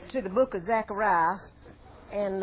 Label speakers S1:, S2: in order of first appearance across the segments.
S1: to the book of Zechariah, and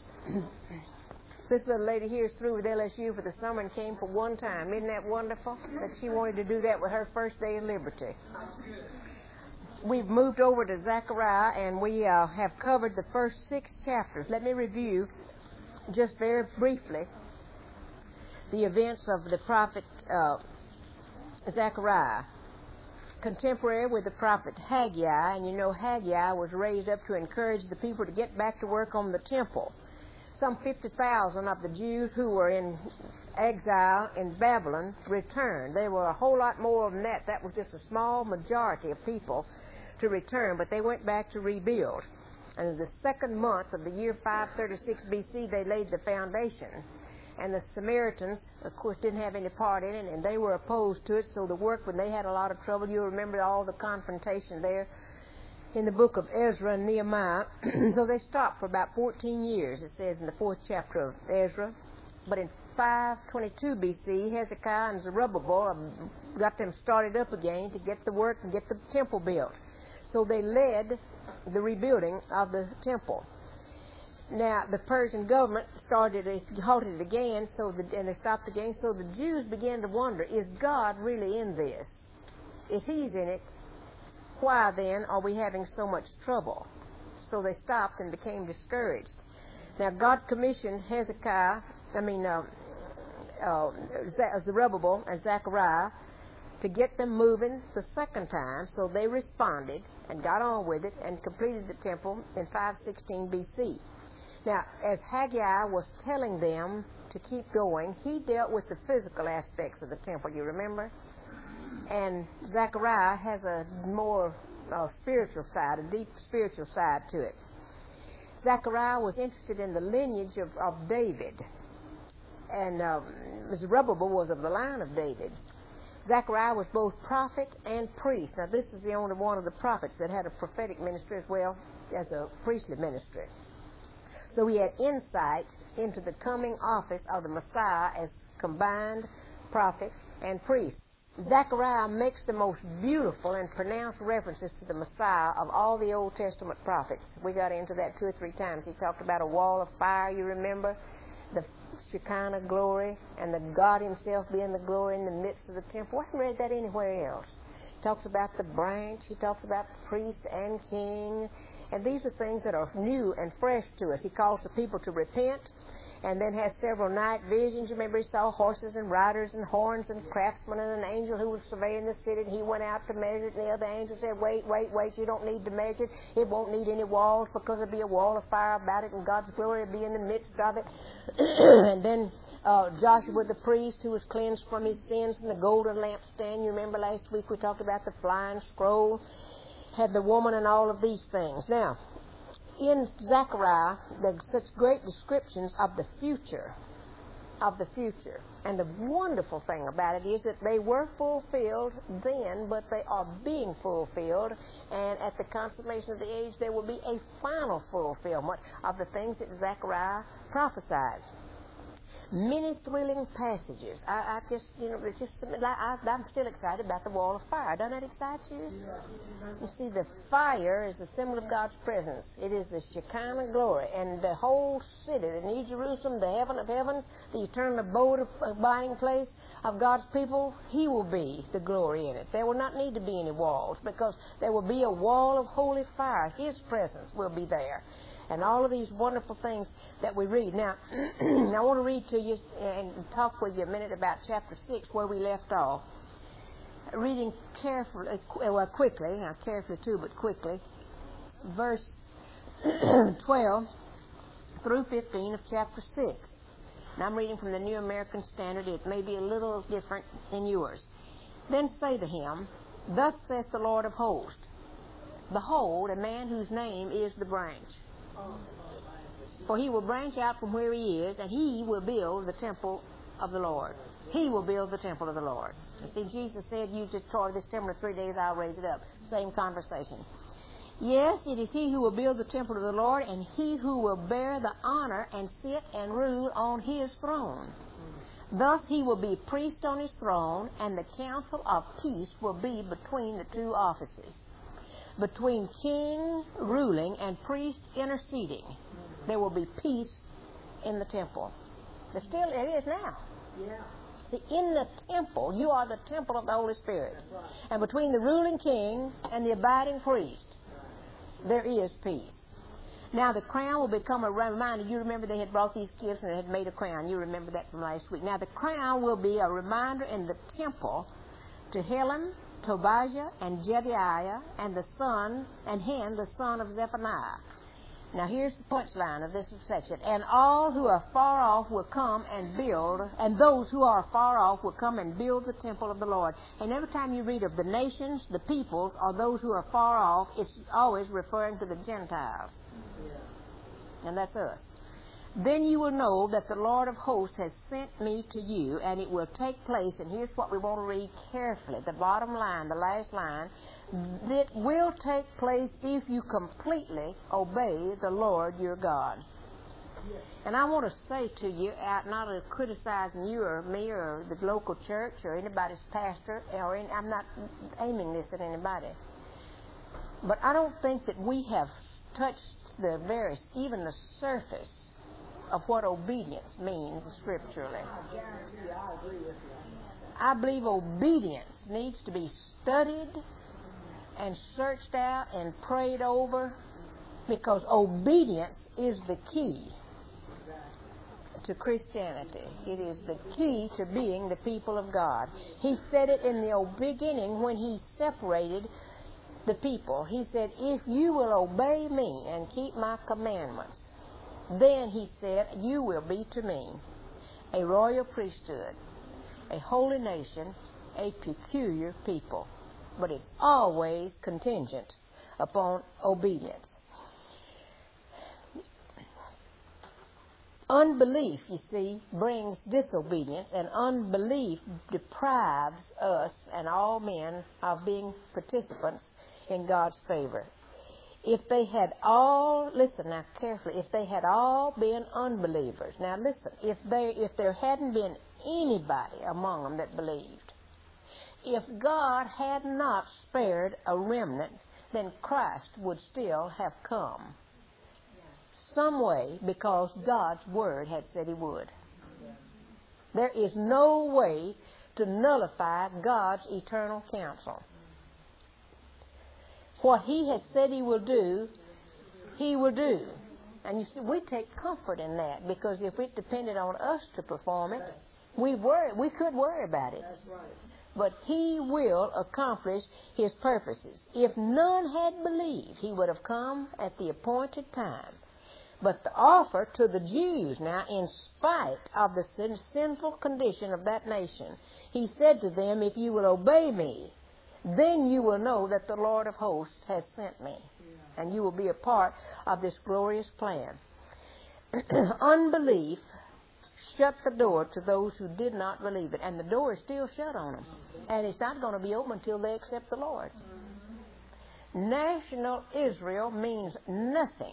S1: this little lady here is through with LSU for the summer and came for one time. Isn't that wonderful? That she wanted to do that with her first day of liberty. We've moved over to Zechariah, and we have covered the first 6 chapters. Let me review just very briefly the events of the prophet Zechariah. Contemporary with the prophet Haggai, and you know Haggai was raised up to encourage the people to get back to work on the temple. Some 50,000 of the Jews who were in exile in Babylon returned. There were a whole lot more than that. That was just a small majority of people to return, but they went back to rebuild. And in the second month of the year 536 BC, they laid the foundation. And the Samaritans, of course, didn't have any part in it, and they were opposed to it. So the work, when they had a lot of trouble, you remember all the confrontation there in the book of Ezra and Nehemiah. So they stopped for about 14 years, it says in the 4th chapter of Ezra. But in 522 BC, Hezekiah and Zerubbabel got them started up again to get the work and get the temple built. So they led the rebuilding of the temple. Now, the Persian government halted it again, and they stopped again, so the Jews began to wonder, is God really in this? If He's in it, why then are we having so much trouble? So they stopped and became discouraged. Now, God commissioned Zerubbabel and Zechariah to get them moving the second time, so they responded and got on with it and completed the temple in 516 BC. Now, as Haggai was telling them to keep going, he dealt with the physical aspects of the temple, you remember? And Zechariah has a more spiritual side, a deep spiritual side to it. Zechariah was interested in the lineage of David, and Zerubbabel was of the line of David. Zechariah was both prophet and priest. Now, this is the only one of the prophets that had a prophetic ministry as well as a priestly ministry. So he had insight into the coming office of the Messiah as combined prophet and priest. Zechariah makes the most beautiful and pronounced references to the Messiah of all the Old Testament prophets. We got into that 2 or 3 times. He talked about a wall of fire, you remember, the Shekinah glory, and the God Himself being the glory in the midst of the temple. I haven't read that anywhere else. He talks about the branch. He talks about the priest and king. And these are things that are new and fresh to us. He calls the people to repent, and then has several night visions. You remember he saw horses and riders and horns and craftsmen and an angel who was surveying the city, and he went out to measure it, and the other angel said, wait, you don't need to measure it. It won't need any walls because there'll be a wall of fire about it, and God's glory will be in the midst of it. And then Joshua the priest, who was cleansed from his sins, and the golden lampstand. You remember last week we talked about the flying scroll, had the woman and all of these things. Now, in Zechariah, there's such great descriptions of the future. And the wonderful thing about it is that they were fulfilled then, but they are being fulfilled. And at the consummation of the age, there will be a final fulfillment of the things that Zechariah prophesied. Many thrilling passages. I'm still excited about the wall of fire. Doesn't that excite you? You see, the fire is the symbol of God's presence. It is the Shekinah glory, and the whole city, the New Jerusalem, the heaven of heavens, the eternal abode, abiding place of God's people, He will be the glory in it. There will not need to be any walls, because there will be a wall of holy fire. His presence will be there. And all of these wonderful things that we read. Now, I want to read to you and talk with you a minute about chapter 6, where we left off. Reading quickly, not carefully too, but quickly, verse 12 through 15 of chapter 6. And I'm reading from the New American Standard. It may be a little different in yours. Then say to him, Thus saith the Lord of hosts, Behold, a man whose name is the branch. For he will branch out from where he is, and he will build the temple of the Lord. He will build the temple of the Lord. You see, Jesus said, You destroy this temple in 3 days, I'll raise it up. Same conversation. Yes, it is he who will build the temple of the Lord, and he who will bear the honor and sit and rule on his throne. Thus he will be priest on his throne, and the council of peace will be between the 2 offices. between king ruling and priest interceding. There will be peace in the temple. There still it is now.
S2: Yeah.
S1: See, in the temple, you are the temple of the Holy Spirit.
S2: Right.
S1: And between the ruling king and the abiding priest, there is peace. Now, the crown will become a reminder. You remember they had brought these gifts and they had made a crown. You remember that from last week. Now, the crown will be a reminder in the temple to Helem, Tobiah, and Jedidiah, and the son of Zephaniah. Now, here's the punchline of this section. And all who are far off will come and build, and those who are far off will come and build the temple of the Lord. And every time you read of the nations, the peoples, or those who are far off, it's always referring to the Gentiles.
S2: Yeah.
S1: And that's us. Then you will know that the Lord of hosts has sent me to you, and it will take place, and here's what we want to read carefully, the bottom line, the last line, that will take place if you completely obey the Lord your God.
S2: Yes.
S1: And I want to say to you, not criticizing you or me or the local church or anybody's pastor, I'm not aiming this at anybody, but I don't think that we have touched even the surface of what obedience means scripturally.
S2: I guarantee you, I agree with you.
S1: I believe obedience needs to be studied and searched out and prayed over, because obedience is the key to Christianity. It is the key to being the people of God. He said it in the beginning when he separated the people. He said, if you will obey me and keep my commandments, then, he said, you will be to me a royal priesthood, a holy nation, a peculiar people. But it's always contingent upon obedience. Unbelief, you see, brings disobedience, and unbelief deprives us and all men of being participants in God's favor. If they had all, listen now carefully, if they had all been unbelievers, now listen, if there hadn't been anybody among them that believed, if God had not spared a remnant, then Christ would still have come. Some way, because God's Word had said He would. There is no way to nullify God's eternal counsel. What He has said He will do, He will do. And you see, we take comfort in that, because if it depended on us to perform it, we could worry about it.
S2: That's right.
S1: But He will accomplish His purposes. If none had believed, He would have come at the appointed time. But the offer to the Jews now, in spite of the sinful condition of that nation, He said to them, if you will obey me, then you will know that the Lord of hosts has sent me. Yeah. And you will be a part of this glorious plan. Unbelief shut the door to those who did not believe it. And the door is still shut on them. And it's not going to be open until they accept the Lord. National Israel means nothing.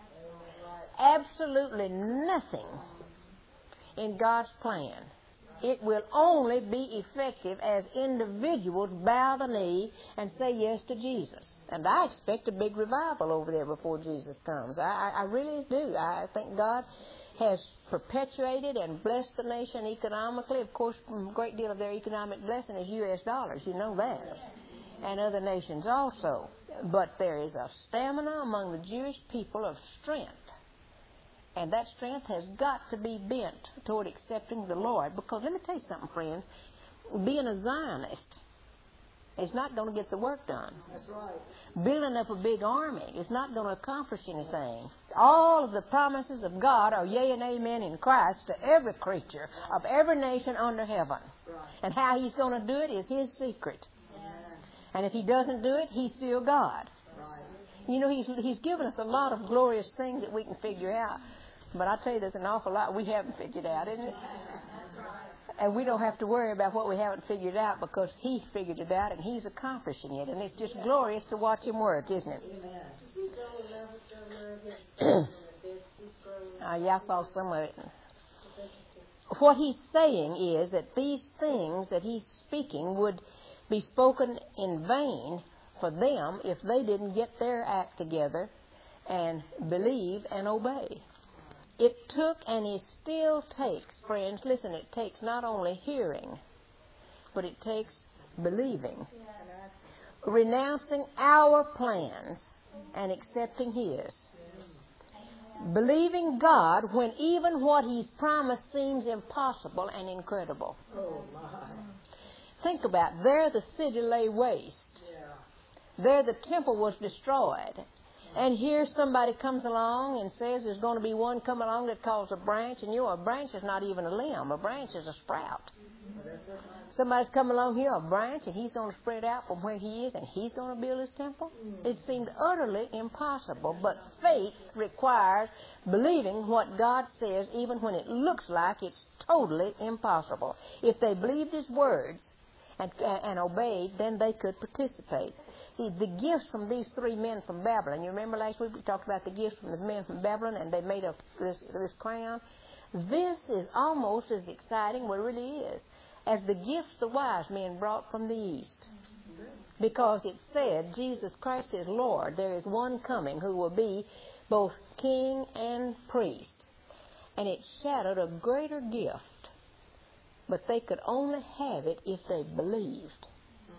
S1: Absolutely nothing in God's plan. It will only be effective as individuals bow the knee and say yes to Jesus. And I expect a big revival over there before Jesus comes. I really do. I think God has perpetuated and blessed the nation economically. Of course, a great deal of their economic blessing is U.S. dollars. You know that. And other nations also. But there is a stamina among the Jewish people of strength. And that strength has got to be bent toward accepting the Lord. Because let me tell you something, friends. Being a Zionist is not going to get the work done.
S2: That's right.
S1: Building up a big army is not going to accomplish anything. All of the promises of God are yea and amen in Christ to every creature of every nation under heaven.
S2: Right.
S1: And how He's going to do it is His secret.
S2: Yeah.
S1: And if He doesn't do it, He's still God.
S2: Right.
S1: You know, He's given us a lot of glorious things that we can figure out. But I tell you, there's an awful lot we haven't figured out, isn't it? And we don't have to worry about what we haven't figured out, because He figured it out and He's accomplishing it. And it's just glorious to watch Him work, isn't it? Yeah, I saw some of it. What He's saying is that these things that He's speaking would be spoken in vain for them if they didn't get their act together and believe and obey. It took, and it still takes, friends, listen, it takes not only hearing, but it takes believing. Renouncing our plans and accepting His. Believing God when even what He's promised seems impossible and incredible.
S2: Oh, my.
S1: Think about it. There the city lay waste.
S2: Yeah.
S1: There the temple was destroyed. And here somebody comes along and says there's going to be one come along that calls a branch. And you know, a branch is not even a limb. A branch is a sprout. Somebody's come along here, a branch, and he's going to spread out from where he is, and he's going to build his temple. It seemed utterly impossible, but faith requires believing what God says, even when it looks like it's totally impossible. If they believed His words and obeyed, then they could participate. See, the gifts from these three men from Babylon, you remember last week we talked about the gifts from the men from Babylon, and they made this crown? This is almost as exciting, well, it really is, as the gifts the wise men brought from the east. Because it said, Jesus Christ is Lord. There is one coming who will be both king and priest. And it shadowed a greater gift. But they could only have it if they believed.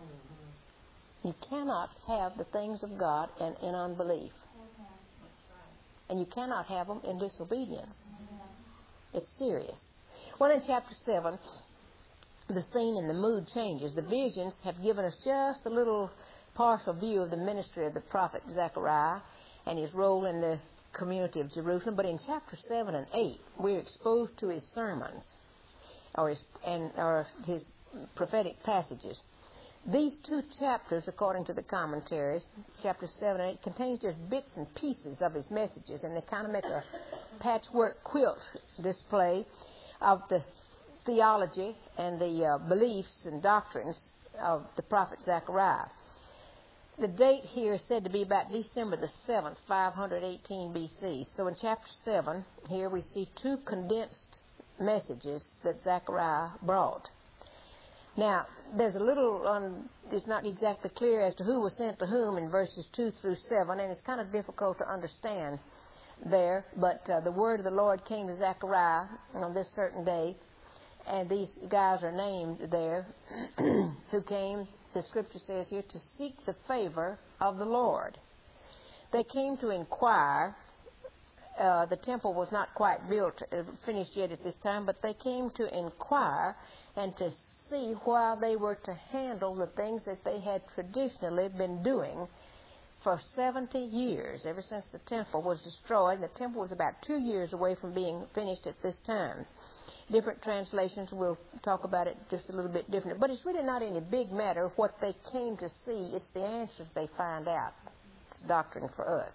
S1: You cannot have the things of God in unbelief. And you cannot have them in disobedience. It's serious. Well, in chapter 7, the scene and the mood changes. The visions have given us just a little partial view of the ministry of the prophet Zechariah and his role in the community of Jerusalem. But in chapter 7 and 8, we're exposed to his sermons or his prophetic passages. These two chapters, according to the commentaries, chapter 7 and 8, contains just bits and pieces of his messages, and they kind of make a patchwork quilt display of the theology and the beliefs and doctrines of the prophet Zechariah. The date here is said to be about December the 7th, 518 B.C. So in chapter 7, here we see two condensed messages that Zechariah brought. Now, there's a little, it's not exactly clear as to who was sent to whom in verses 2 through 7, and it's kind of difficult to understand there, but the word of the Lord came to Zechariah on this certain day, and these guys are named there, who came, the scripture says here, to seek the favor of the Lord. They came to inquire. The temple was not quite finished yet at this time, but they came to inquire and to see how they were to handle the things that they had traditionally been doing for 70 years, ever since the temple was destroyed. The temple was about 2 years away from being finished at this time. Different translations will talk about it just a little bit different, but it's really not any big matter what they came to see. It's the answers they find out. It's doctrine for us.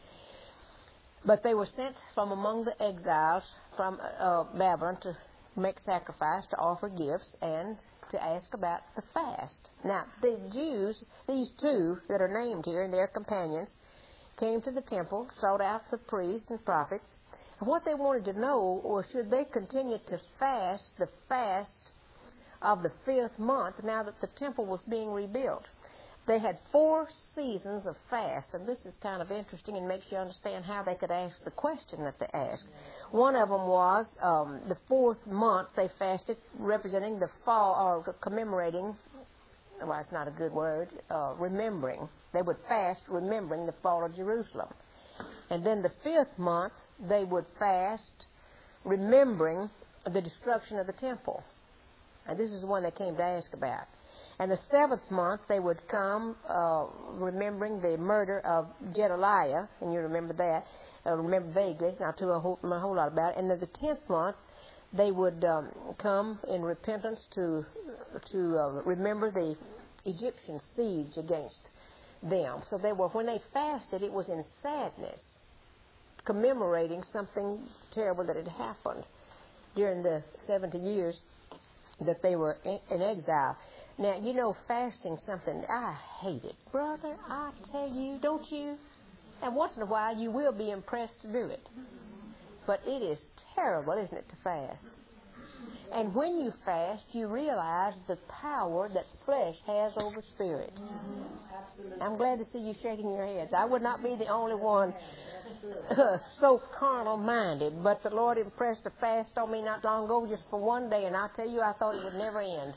S1: But they were sent from among the exiles from Babylon to make sacrifice, to offer gifts, and to ask about the fast. Now, the Jews, these two that are named here and their companions, came to the temple, sought out the priests and prophets, and what they wanted to know was should they continue to fast the fast of the 5th month now that the temple was being rebuilt. They had 4 seasons of fast, and this is kind of interesting and makes you understand how they could ask the question that they asked. One of them was the 4th month they fasted, representing the fall, or commemorating, well, it's not a good word, remembering. They would fast remembering the fall of Jerusalem. And then the 5th month they would fast remembering the destruction of the temple. And this is the one they came to ask about. And the 7th month, they would come remembering the murder of Gedaliah, and you remember that, remember vaguely, not too a whole lot about it. And then the 10th month, they would come in repentance to remember the Egyptian siege against them. So they were, when they fasted, it was in sadness, commemorating something terrible that had happened during the 70 years that they were in exile. Now, you know, fasting something, I hate it. Brother, I tell you, don't you? And once in a while, you will be impressed to do it. But it is terrible, isn't it, to fast? And when you fast, you realize the power that flesh has over spirit.
S2: Absolutely.
S1: I'm glad to see you shaking your heads. I would not be the only one so carnal-minded, but the Lord impressed a fast on me not long ago just for one day, and I tell you, I thought it would never end.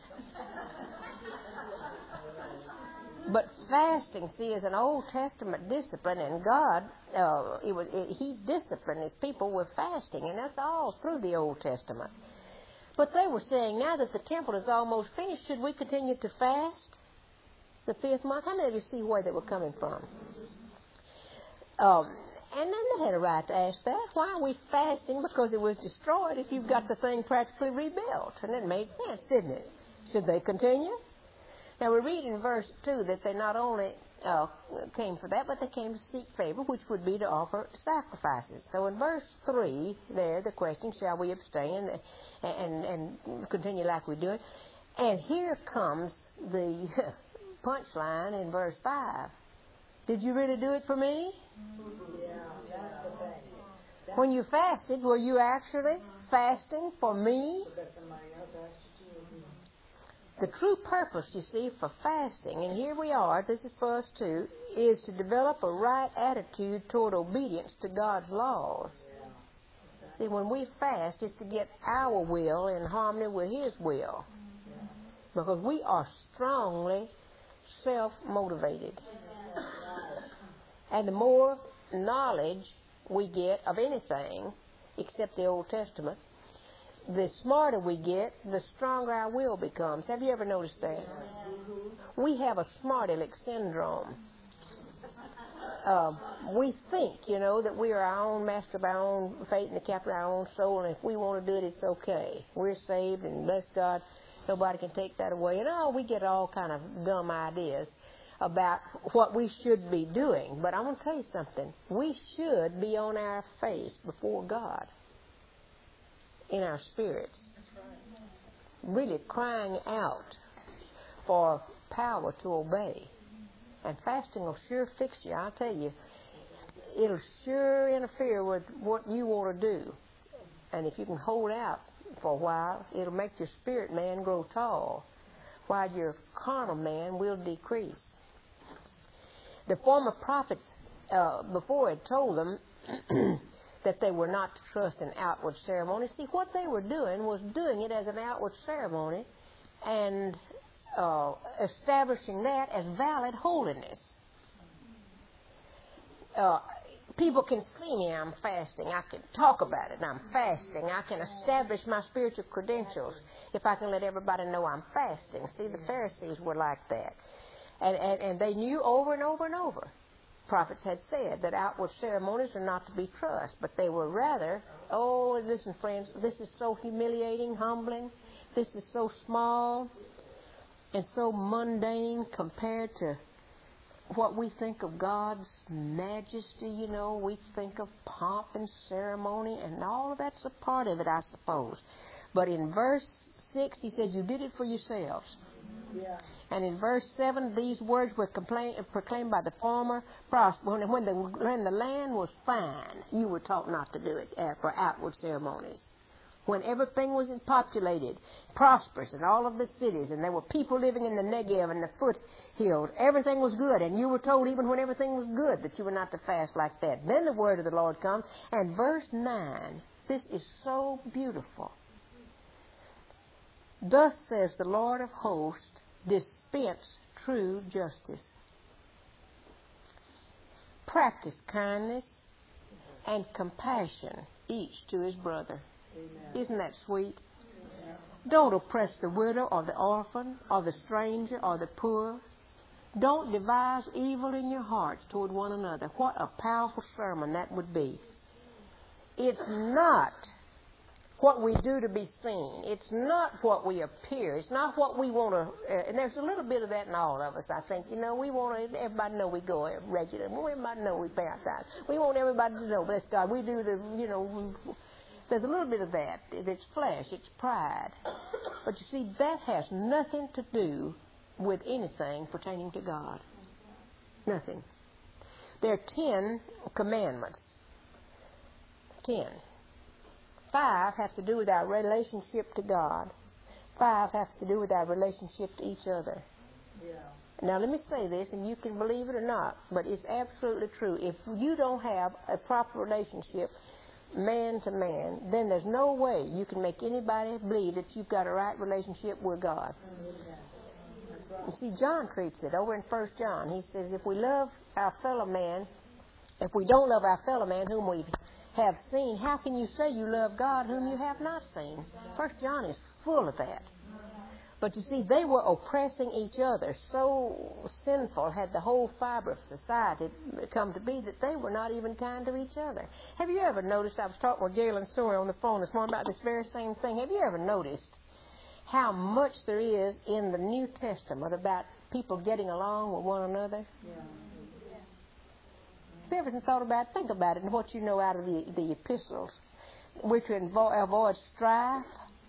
S1: But fasting, see, is an Old Testament discipline, and God, He disciplined His people with fasting, and that's all through the Old Testament. But they were saying, now that the temple is almost finished, should we continue to fast the 5th month? How many of you see where they were coming from? And then they had a right to ask that. Why are we fasting? Because it was destroyed if you've got the thing practically rebuilt. And it made sense, didn't it? Should they continue? Now we read in verse 2 that they not only came for that, but they came to seek favor, which would be to offer sacrifices. So in verse 3 there, the question, shall we abstain and continue like we do it? And here comes the punchline in verse 5. Did you really do it for me?
S2: Yeah, that's the thing.
S1: When you fasted, were you actually fasting for me?
S2: Because somebody else asked you to.
S1: The true purpose, you see, for fasting, and here we are, this is for us too, is to develop a right attitude toward obedience to God's laws. See, when we fast, it's to get our will in harmony with His will. Because we are strongly self-motivated. And the more knowledge we get of anything, except the Old Testament, the smarter we get, the stronger our will becomes. Have you ever noticed that? We have a smart aleck syndrome. We think, that we are our own master of our own fate and the captain of our own soul, and if we want to do it, it's okay. We're saved, and bless God, nobody can take that away. And we get all kind of dumb ideas about what we should be doing. But I'm going to tell you something. We should be on our face before God, in our spirits, really crying out for power to obey. And fasting will sure fix you, I'll tell you. It'll sure interfere with what you want to do. And if you can hold out for a while, it'll make your spirit man grow tall, while your carnal man will decrease. The former prophets before had told them that they were not to trust in outward ceremony. See, what they were doing was doing it as an outward ceremony and establishing that as valid holiness. People can see me, I'm fasting. I can talk about it, I'm fasting. I can establish my spiritual credentials if I can let everybody know I'm fasting. See, the Pharisees were like that. And they knew over and over and over. Prophets had said that outward ceremonies are not to be trusted, but they were rather, listen, friends, this is so humiliating, humbling. This is so small and so mundane compared to what we think of God's majesty, We think of pomp and ceremony, and all of that's a part of it, I suppose. But in verse 6, he said, you did it for yourselves.
S2: Yeah.
S1: And in verse 7, these words were proclaimed by the former prophets. When the land was fine, you were taught not to do it for outward ceremonies. When everything was populated, prosperous in all of the cities, and there were people living in the Negev and the foothills, everything was good. And you were told even when everything was good that you were not to fast like that. Then the word of the Lord comes, and verse 9, this is so beautiful. Thus says the Lord of hosts, dispense true justice. Practice kindness and compassion, each to his brother.
S2: Amen.
S1: Isn't that sweet?
S2: Yeah.
S1: Don't oppress the widow or the orphan or the stranger or the poor. Don't devise evil in your hearts toward one another. What a powerful sermon that would be. It's not what we do to be seen. It's not what we appear. It's not what we want to... and there's a little bit of that in all of us, I think. We want everybody to know we go regular. We want everybody to know we pay our tithes. We want everybody to know, bless God, we do the, there's a little bit of that. It's flesh. It's pride. But you see, that has nothing to do with anything pertaining to God. Nothing. There are 10 commandments. 10. 5 has to do with our relationship to God. 5 has to do with our relationship to each other.
S2: Yeah.
S1: Now, let me say this, and you can believe it or not, but it's absolutely true. If you don't have a proper relationship, man to man, then there's no way you can make anybody believe that you've got a right relationship with God. You see, John treats it over in 1 John. He says, if we love our fellow man, if we don't love our fellow man whom we have seen, how can you say you love God whom you have not seen? 1 John is full of that. But you see, they were oppressing each other. So sinful had the whole fiber of society come to be that they were not even kind to each other. Have you ever noticed, I was talking with Galen Sawyer on the phone this morning about this very same thing. Have you ever noticed how much there is in the New Testament about people getting along with one another?
S2: Yeah.
S1: Have you ever thought about it? Think about it and what you know out of the epistles. We're to avoid strife,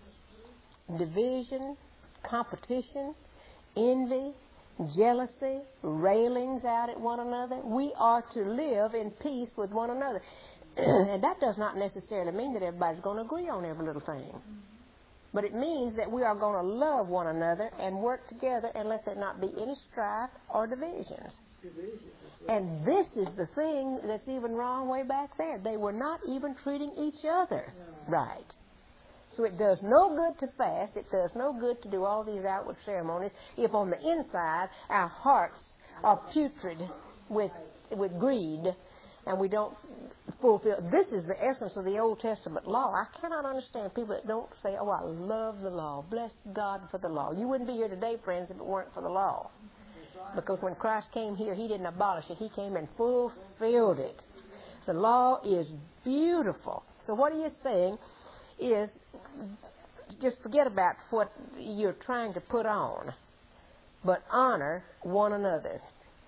S1: division, competition, envy, jealousy, railings out at one another. We are to live in peace with one another. And that does not necessarily mean that everybody's going to agree on every little thing. But it means that we are going to love one another and work together and let there not be any strife or divisions. And this is the thing that's even wrong way back there. They were not even treating each other right. So it does no good to fast. It does no good to do all these outward ceremonies if on the inside our hearts are putrid with greed and we don't fulfill. This is the essence of the Old Testament law. I cannot understand people that don't say, oh, I love the law. Bless God for the law. You wouldn't be here today, friends, if it weren't for the law. Because when Christ came here, he didn't abolish it. He came and fulfilled it. The law is beautiful. So what he is saying is just forget about what you're trying to put on, but honor one another,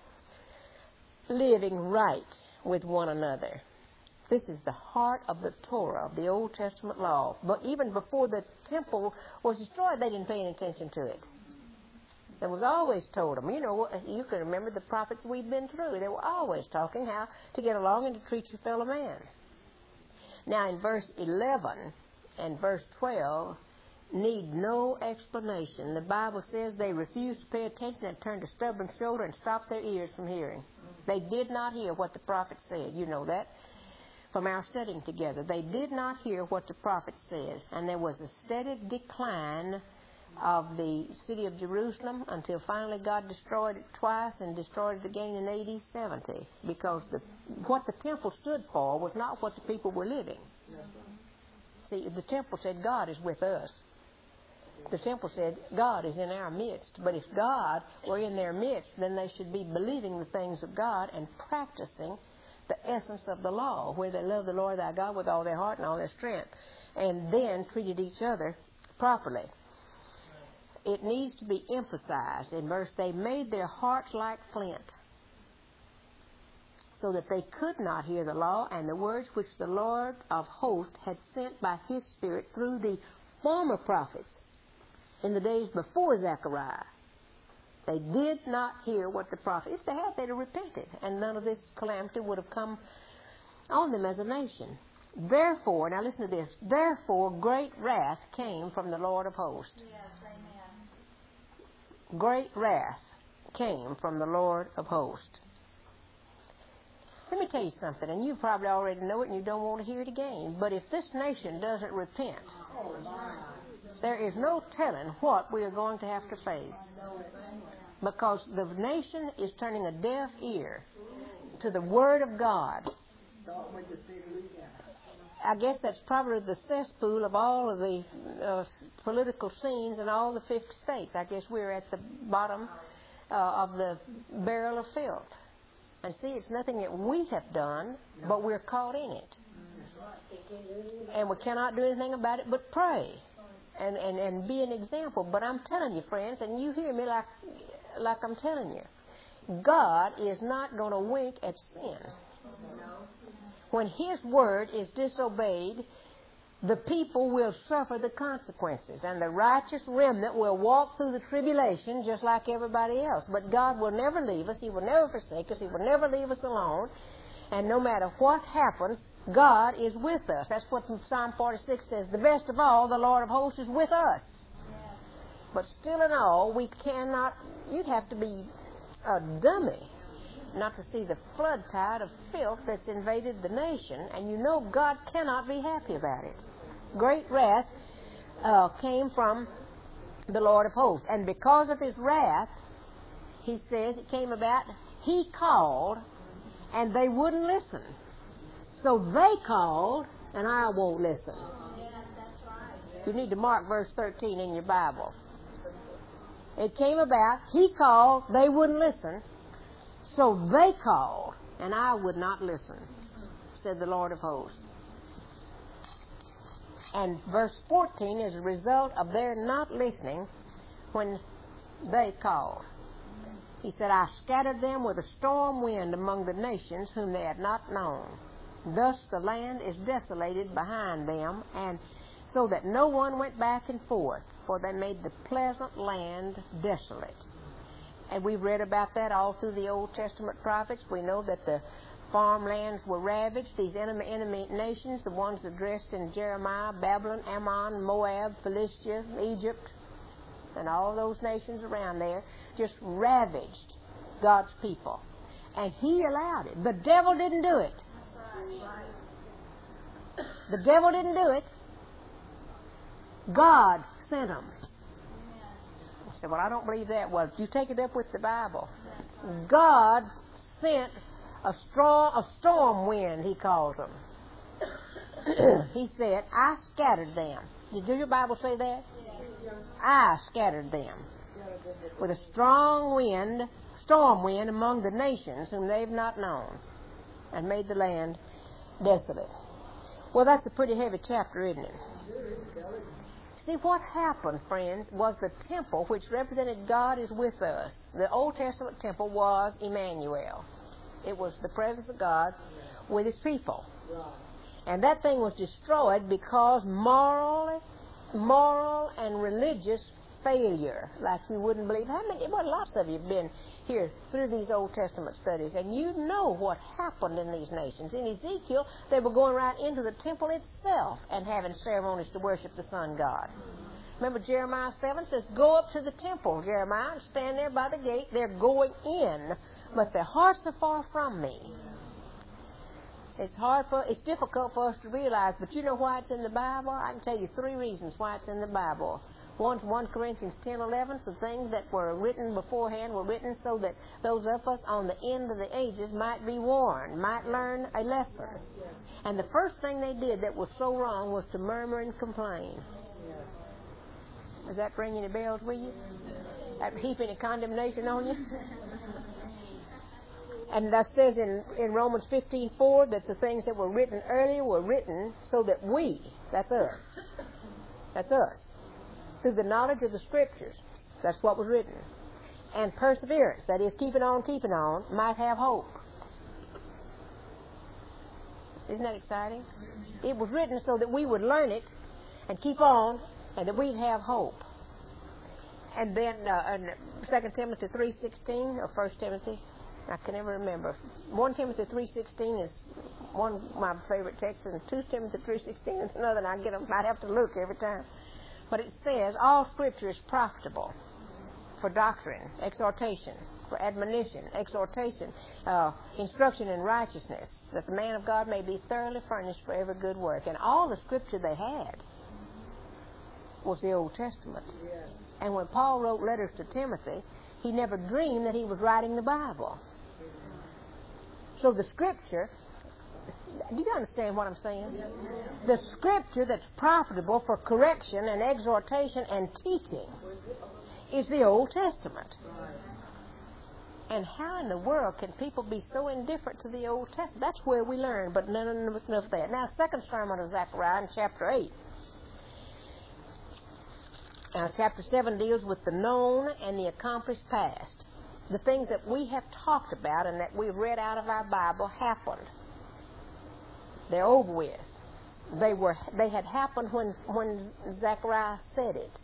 S1: living right with one another. This is the heart of the Torah, of the Old Testament law. But even before the temple was destroyed, they didn't pay any attention to it. It was always told them, you can remember the prophets we've been through. They were always talking how to get along and to treat your fellow man. Now in verse 11 and verse 12 need no explanation. The Bible says they refused to pay attention and turned a stubborn shoulder and stopped their ears from hearing. They did not hear what the prophet said. You know that from our studying together. They did not hear what the prophet said. And there was a steady decline of the city of Jerusalem until finally God destroyed it twice and destroyed it again in AD 70. Because what the temple stood for was not what the people were living. See, the temple said God is with us. The temple said God is in our midst. But if God were in their midst, then they should be believing the things of God and practicing the essence of the law, where they love the Lord thy God with all their heart and all their strength, and then treated each other properly. It needs to be emphasized in verse, they made their hearts like flint, so that they could not hear the law and the words which the Lord of hosts had sent by his Spirit through the former prophets in the days before Zechariah. They did not hear what the prophet, if they had, they'd have repented, and none of this calamity would have come on them as a nation. Therefore, now listen to this, therefore great wrath came from the Lord of hosts.
S3: Yes, amen.
S1: Great wrath came from the Lord of hosts. Let me tell you something, and you probably already know it and you don't want to hear it again, but if this nation doesn't repent, there is no telling what we are going to have to face. Because the nation is turning a deaf ear to the Word of God. I guess that's probably the cesspool of all of the political scenes in all the 50 states. I guess we're at the bottom of the barrel of filth. And see, it's nothing that we have done, but we're caught in it. And we cannot do anything about it but pray and be an example. But I'm telling you, friends, and you hear me like I'm telling you, God is not going to wink at sin. When His word is disobeyed, the people will suffer the consequences, and the righteous remnant will walk through the tribulation just like everybody else. But God will never leave us. He will never forsake us. He will never leave us alone. And no matter what happens, God is with us. That's what Psalm 46 says. The best of all, the Lord of hosts is with us. But still in all, we cannot, you'd have to be a dummy not to see the flood tide of filth that's invaded the nation, and you know God cannot be happy about it. Great wrath came from the Lord of hosts. And because of his wrath, he says it came about, he called, and they wouldn't listen. So they called, and I won't listen. You need to mark verse 13 in your Bible. It came about, he called, they wouldn't listen. So they called, and I would not listen, said the Lord of hosts. And verse 14 is a result of their not listening when they called. He said, I scattered them with a storm wind among the nations whom they had not known. Thus the land is desolated behind them, and so that no one went back and forth, for they made the pleasant land desolate. And we've read about that all through the Old Testament prophets. We know that the farmlands were ravaged. These enemy nations, the ones addressed in Jeremiah, Babylon, Ammon, Moab, Philistia, Egypt, and all those nations around there, just ravaged God's people. And he allowed it. The devil didn't do it. The devil didn't do it. God sent them. I said, well, I don't believe that. Well, you take it up with the Bible. God sent a storm wind, he calls them. He said, I scattered them. Did your Bible say that? I scattered them with a storm wind among the nations whom they've not known, and made the land desolate. Well, that's a pretty heavy chapter, isn't it? See, what happened, friends, was the temple, which represented God is with us. The Old Testament temple was Emmanuel. It was the presence of God with his people. And that thing was destroyed because moral and religious failure, like you wouldn't believe. Lots of you have been here through these Old Testament studies, and you know what happened in these nations. In Ezekiel, they were going right into the temple itself and having ceremonies to worship the sun god. Remember Jeremiah 7 says, go up to the temple, Jeremiah, and stand there by the gate. They're going in, but their hearts are far from me. It's difficult for us to realize, but you know why it's in the Bible? I can tell you 3 reasons why it's in the Bible. 1 Corinthians 10:11, some things that were written beforehand were written so that those of us on the end of the ages might be warned, might learn a lesson. And the first thing they did that was so wrong was to murmur and complain. Does that ring any bells with you? That heap any condemnation on you? And that says in Romans 15:4 that the things that were written earlier were written so that we, that's us, through the knowledge of the Scriptures, that's what was written, and perseverance, that is keeping on, might have hope. Isn't that exciting? It was written so that we would learn it and keep on, and that we'd have hope. And then in 2 Timothy 3:16, or 1 Timothy, I can never remember. 1 Timothy 3:16 is one of my favorite texts, and 2 Timothy 3:16 is another, and I'd have to look every time. But it says, all Scripture is profitable for doctrine, exhortation, for admonition, exhortation, instruction in righteousness, that the man of God may be thoroughly furnished for every good work. And all the Scripture they had was the Old Testament. Yes. And when Paul wrote letters to Timothy, he never dreamed that he was writing the Bible. So the Scripture, do you understand what I'm saying? The Scripture that's profitable for correction and exhortation and teaching is the Old Testament. And how in the world can people be so indifferent to the Old Testament? That's where we learn, but none of that. Now, second sermon of Zechariah in chapter 8. Chapter 7 deals with the known and the accomplished past. The things that we have talked about and that we've read out of our Bible happened. They're over with. They had happened when Zechariah said it.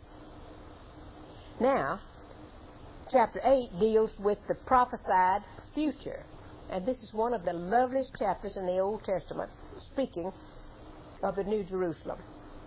S1: Now, chapter 8 deals with the prophesied future. And this is one of the loveliest chapters in the Old Testament, speaking of the New Jerusalem.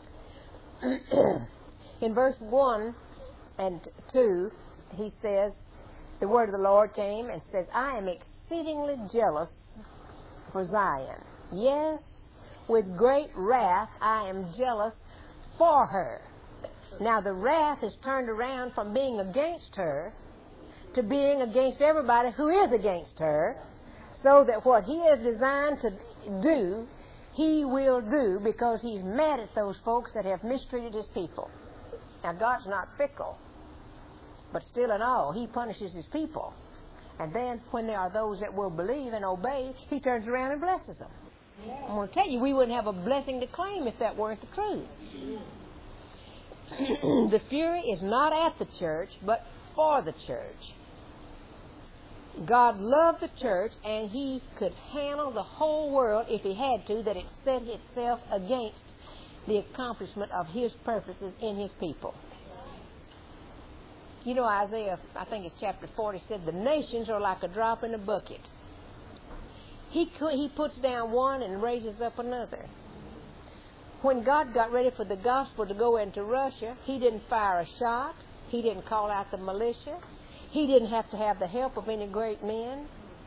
S1: In verse 1 and 2, he says, the word of the Lord came and says, I am exceedingly jealous for Zion. Yes, with great wrath I am jealous for her. Now the wrath is turned around from being against her to being against everybody who is against her, so that what he is designed to do, he will do, because he's mad at those folks that have mistreated his people. Now God's not fickle, but still in all, he punishes his people. And then when there are those that will believe and obey, he turns around and blesses them. I'm going to tell you, we wouldn't have a blessing to claim if that weren't the truth. The fury is not at the church, but for the church. God loved the church, and he could handle the whole world if he had to, that it set itself against the accomplishment of his purposes in his people. You know, Isaiah, I think it's chapter 40, said the nations are like a drop in a bucket. He puts down one and raises up another. When God got ready for the gospel to go into Russia, he didn't fire a shot. He didn't call out the militia. He didn't have to have the help of any great men.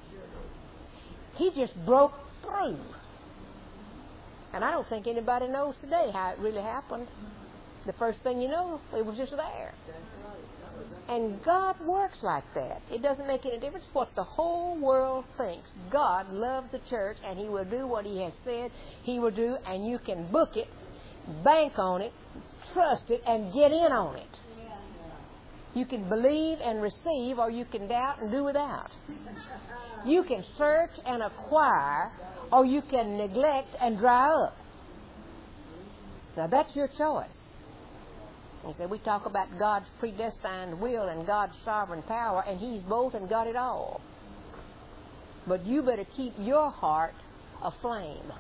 S1: He just broke through. And I don't think anybody knows today how it really happened. The first thing you know, it was just there. And God works like that. It doesn't make any difference what the whole world thinks. God loves the church, and he will do what he has said he will do, and you can book it, bank on it, trust it, and get in on it. You can believe and receive, or you can doubt and do without. You can search and acquire, or you can neglect and dry up. Now that's your choice. You say, we talk about God's predestined will and God's sovereign power, and he's both and got it all. But you better keep your heart aflame.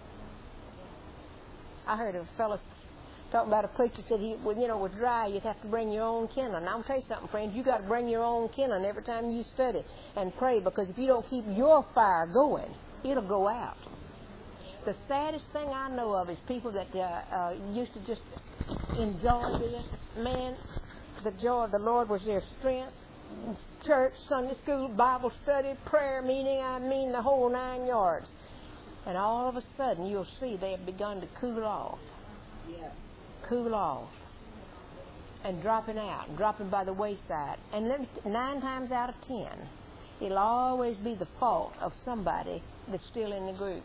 S1: I heard a fellow talking about a preacher said he, when it was dry, you'd have to bring your own kindling. Now, I'm tell you something, friends. You got to bring your own kindling every time you study and pray, because if you don't keep your fire going, it'll go out. The saddest thing I know of is people that used to just enjoy this. Man, the joy of the Lord was their strength. Church, Sunday school, Bible study, prayer meeting, the whole 9 yards. And all of a sudden, you'll see they have begun to cool off.
S2: Yeah.
S1: Cool off. And dropping out, and dropping by the wayside. And then 9 times out of 10, it'll always be the fault of somebody that's still in the group.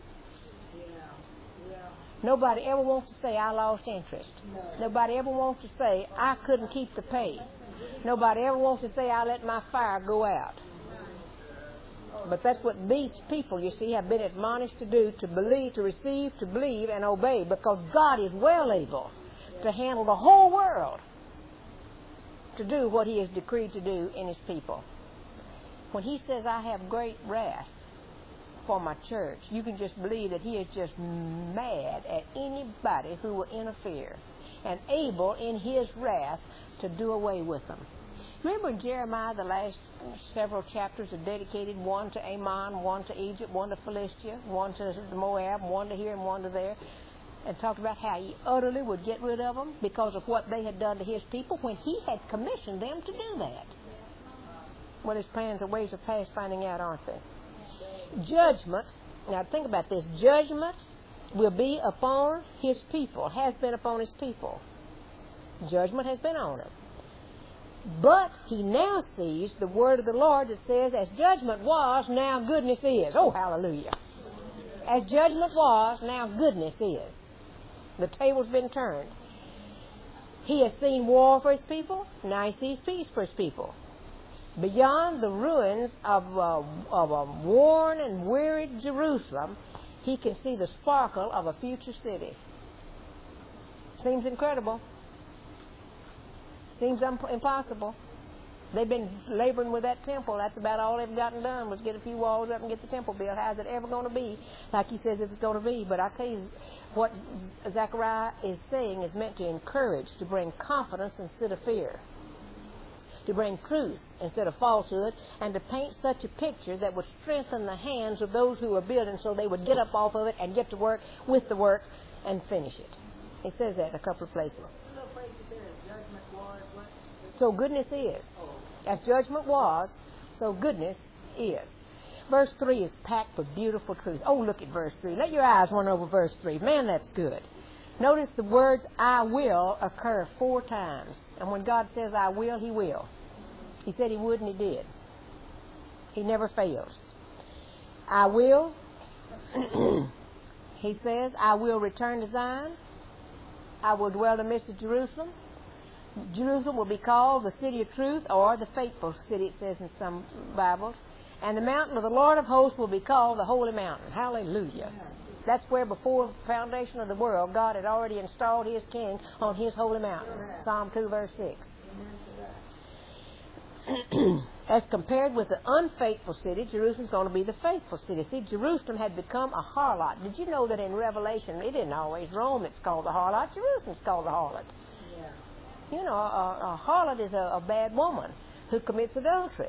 S1: Nobody ever wants to say, I lost interest. No. Nobody ever wants to say, I couldn't keep the pace. Nobody ever wants to say, I let my fire go out. But that's what these people, you see, have been admonished to do, to believe, to receive, to believe, and obey, because God is well able to handle the whole world to do what he has decreed to do in his people. When he says, I have great wrath for my church, you can just believe that he is just mad at anybody who will interfere, and able in his wrath to do away with them. Remember in Jeremiah, the last several chapters are dedicated, one to Ammon, one to Egypt, one to Philistia, one to Moab, one to here and one to there, and talked about how he utterly would get rid of them because of what they had done to his people when he had commissioned them to do that. Well, his plans and ways are past finding out, aren't they? Judgment, now think about this, judgment will be upon his people, has been upon his people. Judgment has been on him. But he now sees the word of the Lord that says, as judgment was, now goodness is. Oh, hallelujah. As judgment was, now goodness is. The table's been turned. He has seen war for his people, now he sees peace for his people. Beyond the ruins of a worn and wearied Jerusalem, he can see the sparkle of a future city. Seems incredible. Seems impossible. They've been laboring with that temple. That's about all they've gotten done was get a few walls up and get the temple built. How's it ever going to be? Like he says, if it's going to be. But I tell you, what Zechariah is saying is meant to encourage, to bring confidence instead of fear. to bring truth instead of falsehood, and to paint such a picture that would strengthen the hands of those who were building so they would get up off of it and get to work with the work and finish it. It says that in a couple of places. So goodness is. As judgment was, so goodness is. Verse 3 is packed with beautiful truth. Oh, look at verse 3. Let your eyes run over verse 3. Man, that's good. Notice the words I will occur 4 times. And when God says I will, He will. He said He would and He did. He never fails. I will. He says, I will return to Zion. I will dwell in the midst of Jerusalem. Jerusalem will be called the city of truth, or the faithful city, it says in some Bibles. And the mountain of the Lord of hosts will be called the holy mountain. Hallelujah. That's where before the foundation of the world, God had already installed His king on His holy mountain. Psalm 2, verse 6. As compared with the unfaithful city, Jerusalem's going to be the faithful city. See, Jerusalem had become a harlot. Did you know that in Revelation, it isn't always Rome that's called the harlot, Jerusalem's called the harlot. Yeah. You know, a harlot is a bad woman who commits adultery.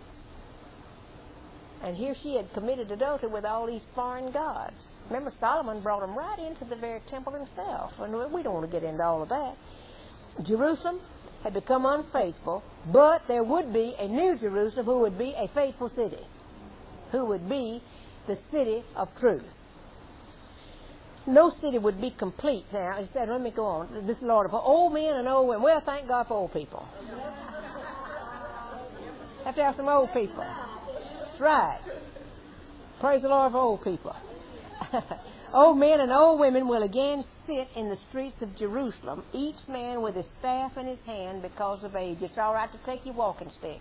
S1: And here she had committed adultery with all these foreign gods. Remember, Solomon brought them right into the very temple himself. And we don't want to get into all of that. Jerusalem had become unfaithful, but there would be a new Jerusalem who would be a faithful city, who would be the city of truth. No city would be complete. Now, he said, let me go on. This Lord of old men and old women. Well, thank God for old people. Have to have some old people. That's right. Praise the Lord for old people. Old men and old women will again sit in the streets of Jerusalem, each man with his staff in his hand because of age. It's all right to take your walking stick.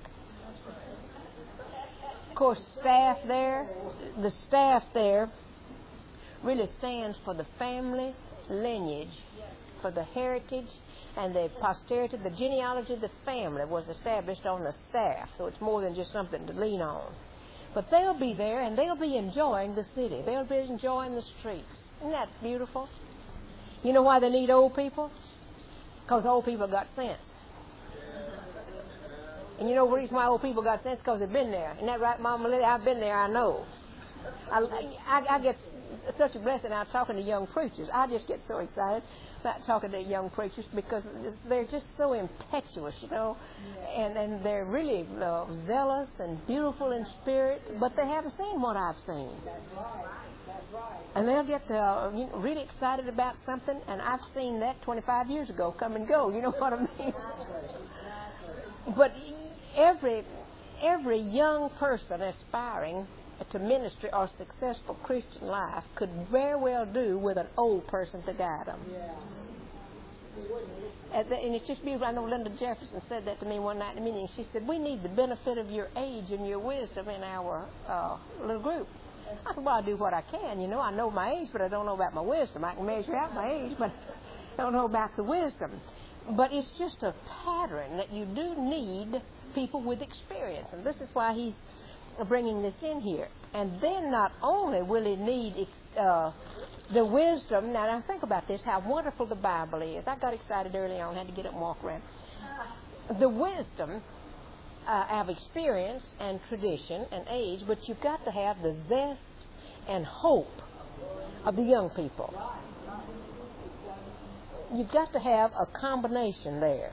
S1: Of course, the staff there really stands for the family lineage, for the heritage and the posterity. The genealogy of the family was established on the staff, so it's more than just something to lean on. But they'll be there, and they'll be enjoying the city. They'll be enjoying the streets. Isn't that beautiful? You know why they need old people? Because old people got sense. And you know the reason why old people got sense? Because they've been there. Isn't that right, Mama Lily? I've been there, I know. I get such a blessing out talking to young preachers. I just get so excited about talking to young preachers because they're just so impetuous, you know, and they're really zealous and beautiful in spirit, but they haven't seen what I've seen.
S2: That's right.
S1: And they'll get really excited about something, and I've seen that 25 years ago come and go. You know what I mean? But every young person aspiring to ministry or successful Christian life could very well do with an old person to guide them.
S2: Yeah.
S1: And it's just beautiful. I know Linda Jefferson said that to me one night in a meeting. She said, we need the benefit of your age and your wisdom in our little group. I said, well, I do what I can. You know, I know my age, but I don't know about my wisdom. I can measure out my age, but I don't know about the wisdom. But it's just a pattern that you do need people with experience. And this is why he's bringing this in here. And then not only will he need the wisdom. Now think about this, how wonderful the Bible is. I got excited early on, had to get up and walk around. The wisdom of experience and tradition and age, but you've got to have the zest and hope of the young people. You've got to have a combination there.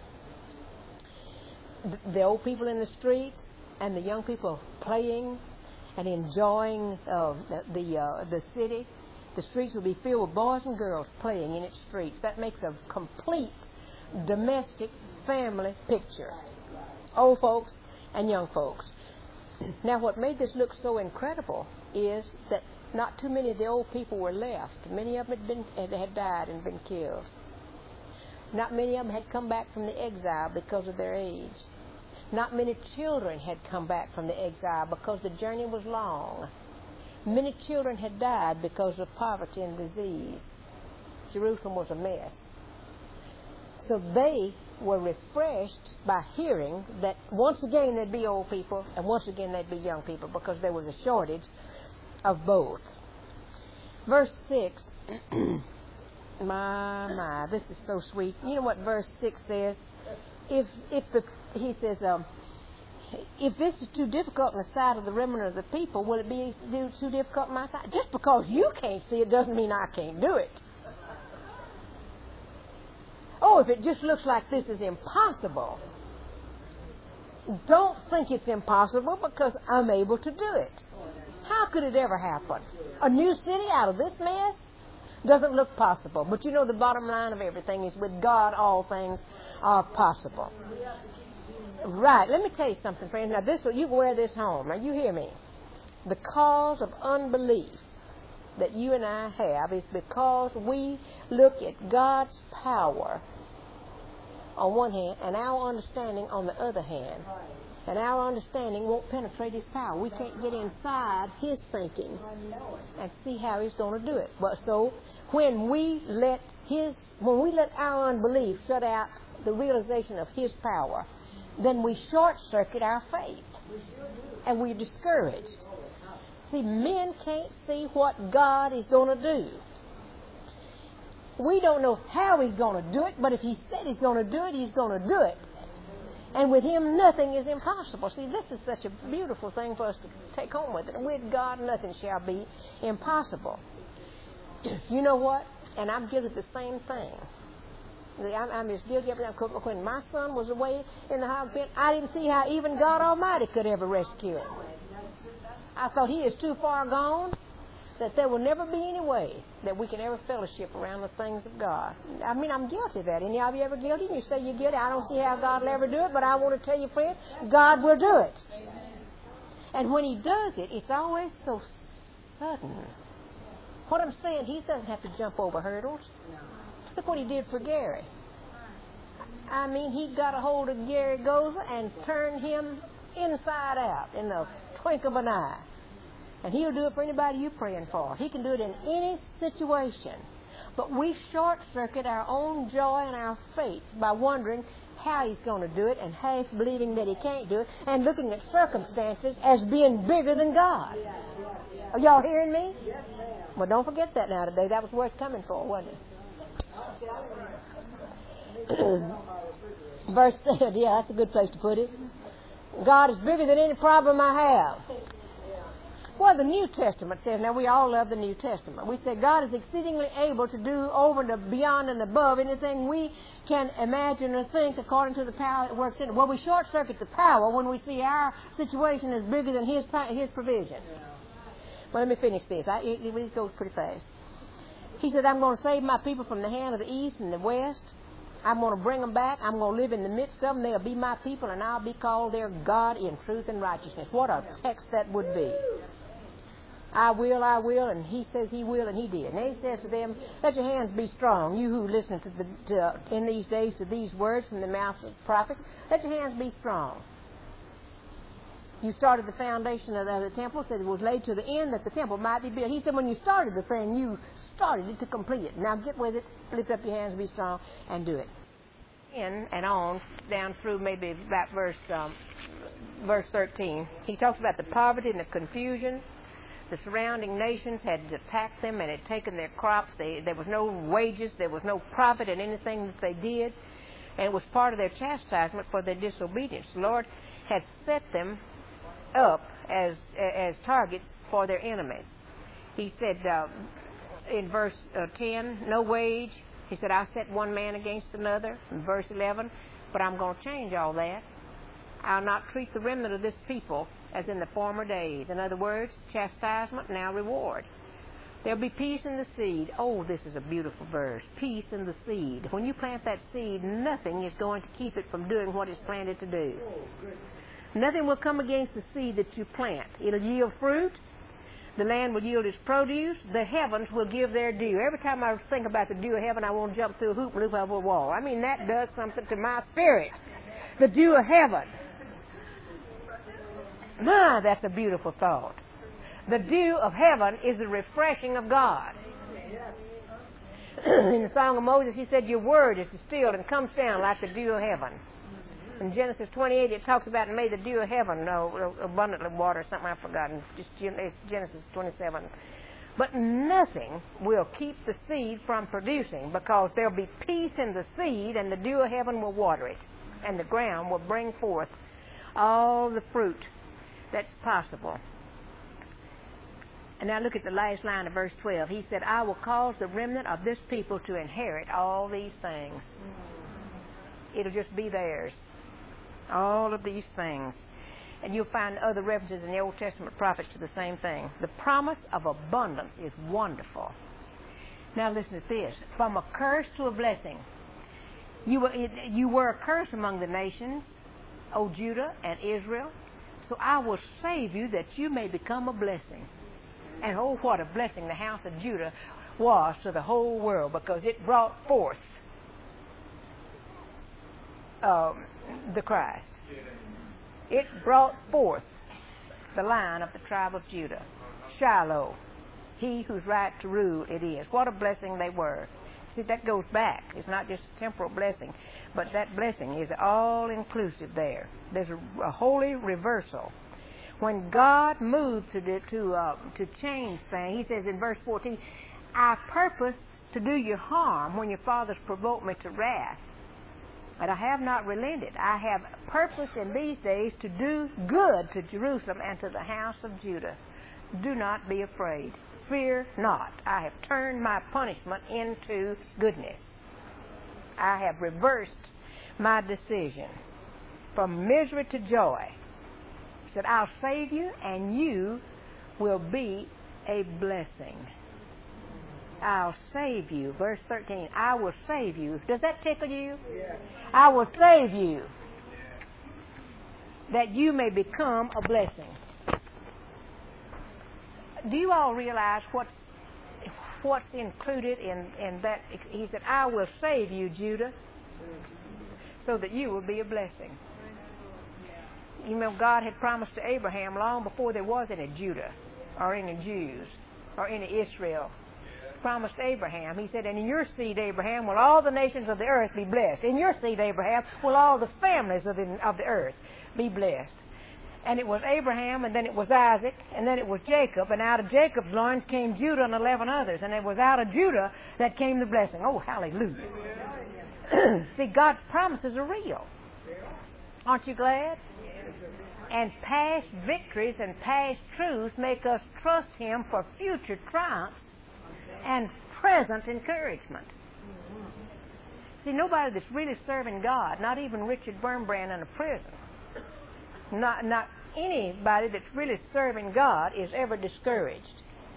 S1: The old people in the streets and the young people playing and enjoying the city. The streets will be filled with boys and girls playing in its streets. That makes a complete domestic family picture. Old folks and young folks. Now, what made this look so incredible is that not too many of the old people were left. Many of them had died and been killed. Not many of them had come back from the exile because of their age. Not many children had come back from the exile because the journey was long. Many children had died because of poverty and disease. Jerusalem was a mess. So they were refreshed by hearing that once again there'd be old people and once again there'd be young people because there was a shortage of both. Verse 6, my, this is so sweet. You know what verse 6 says? If the he says, if this is too difficult in the sight of the remnant of the people, will it be too difficult in my sight? Just because you can't see it doesn't mean I can't do it. Oh, if it just looks like this is impossible, don't think it's impossible because I'm able to do it. How could it ever happen? A new city out of this mess? Doesn't look possible. But you know the bottom line of everything is with God all things are possible. Right. Let me tell you something, friends. Now, you can wear this home. Now, you hear me. The cause of unbelief that you and I have is because we look at God's power on one hand and our understanding on the other hand. And our understanding won't penetrate His power. We can't get inside His thinking and see how He's going to do it. But so when we let our unbelief shut out the realization of His power, then we short circuit our faith, and we're discouraged. See, men can't see what God is going to do. We don't know how He's going to do it, but if He said He's going to do it, He's going to do it. And with Him, nothing is impossible. See, this is such a beautiful thing for us to take home with it. And with God, nothing shall be impossible. You know what? And I'm guilty of the same thing. I'm as guilty of it. When my son was away in the hog pen, I didn't see how even God Almighty could ever rescue him. I thought He is too far gone, that there will never be any way that we can ever fellowship around the things of God. I mean, I'm guilty of that. Any of you ever guilty? You say you're guilty. I don't see how God will ever do it, but I want to tell you, friend, God will do it. And when He does it, it's always so sudden. What I'm saying, He doesn't have to jump over hurdles. Look what He did for Gary. I mean, He got a hold of Gary Goza and turned him inside out in the twinkle of an eye. And He'll do it for anybody you're praying for. He can do it in any situation. But we short-circuit our own joy and our faith by wondering how He's going to do it and half believing that He can't do it and looking at circumstances as being bigger than God. Are y'all hearing me? Well, don't forget that now today. That was worth coming for, wasn't it? Verse 10, yeah, that's a good place to put it. God is bigger than any problem I have. Well, the New Testament says, now we all love the New Testament. We say God is exceedingly able to do over and beyond and above anything we can imagine or think according to the power that works in it. Well, we short-circuit the power when we see our situation is bigger than His provision. Well, let me finish this. It goes pretty fast. He said, I'm going to save my people from the hand of the east and the west. I'm going to bring them back. I'm going to live in the midst of them. They'll be my people, and I'll be called their God in truth and righteousness. What a text that would be. I will, and He says He will, and He did. And He says to them, let your hands be strong, you who listen in these days to these words from the mouth of prophets. Let your hands be strong. You started the foundation of the temple, said it was laid to the end that the temple might be built. He said when you started the thing, you started it to complete it. Now get with it, lift up your hands, be strong, and do it. In and on, down through maybe about verse 13, he talks about the poverty and the confusion. The surrounding nations had attacked them and had taken their crops. There was no wages. There was no profit in anything that they did. And it was part of their chastisement for their disobedience. The Lord had set them up as targets for their enemies. He said in verse 10, no wage. He said, I set one man against another. In verse 11, but I'm going to change all that. I'll not treat the remnant of this people as in the former days. In other words, chastisement, now reward. There'll be peace in the seed. Oh, this is a beautiful verse. Peace in the seed. When you plant that seed, nothing is going to keep it from doing what it's planted to do. Nothing will come against the seed that you plant. It'll yield fruit. The land will yield its produce. The heavens will give their due. Every time I think about the dew of heaven, I want to jump through a hoop and loop over a wall. I mean, that does something to my spirit. The dew of heaven. My, that's a beautiful thought. The dew of heaven is the refreshing of God. In the Song of Moses, he said, your word is distilled and comes down like the dew of heaven. In Genesis 28, it talks about, and may the dew of heaven abundantly water, something I've forgotten. It's Genesis 27. But nothing will keep the seed from producing because there'll be peace in the seed and the dew of heaven will water it. and the ground will bring forth all the fruit that's possible. And now look at the last line of verse 12. He said, I will cause the remnant of this people to inherit all these things. It'll just be theirs. All of these things. And you'll find other references in the Old Testament prophets to the same thing. The promise of abundance is wonderful. Now listen to this. From a curse to a blessing. You were a curse among the nations, O Judah and Israel. So I will save you that you may become a blessing. And oh, what a blessing the house of Judah was to the whole world, because it brought forth the Christ. It brought forth the line of the tribe of Judah. Shiloh, he whose right to rule it is. What a blessing they were. See, that goes back. It's not just a temporal blessing, but that blessing is all-inclusive there. There's a holy reversal. When God moved to change things, he says in verse 14, I purpose to do you harm when your fathers provoked me to wrath. But I have not relented. I have purpose in these days to do good to Jerusalem and to the house of Judah. Do not be afraid. Fear not. I have turned my punishment into goodness. I have reversed my decision from misery to joy. He said, I'll save you and you will be a blessing. I'll save you. Verse 13, I will save you. Does that tickle you?
S2: Yeah.
S1: I will save you that you may become a blessing. Do you all realize what's included in that? He said, I will save you, Judah, so that you will be a blessing. You know, God had promised to Abraham long before there was any Judah or any Jews or any Israel. Promised Abraham. He said, and in your seed, Abraham, will all the nations of the earth be blessed. In your seed, Abraham, will all the families of the earth be blessed. And it was Abraham, and then it was Isaac, and then it was Jacob, and out of Jacob's loins came Judah and 11 others, and it was out of Judah that came the blessing. Oh, hallelujah. See, God's promises are real. Aren't you glad? And past victories and past truths make us trust Him for future triumphs and present encouragement. See, nobody that's really serving God, not even Richard Birnbrand in a prison, not anybody that's really serving God is ever discouraged.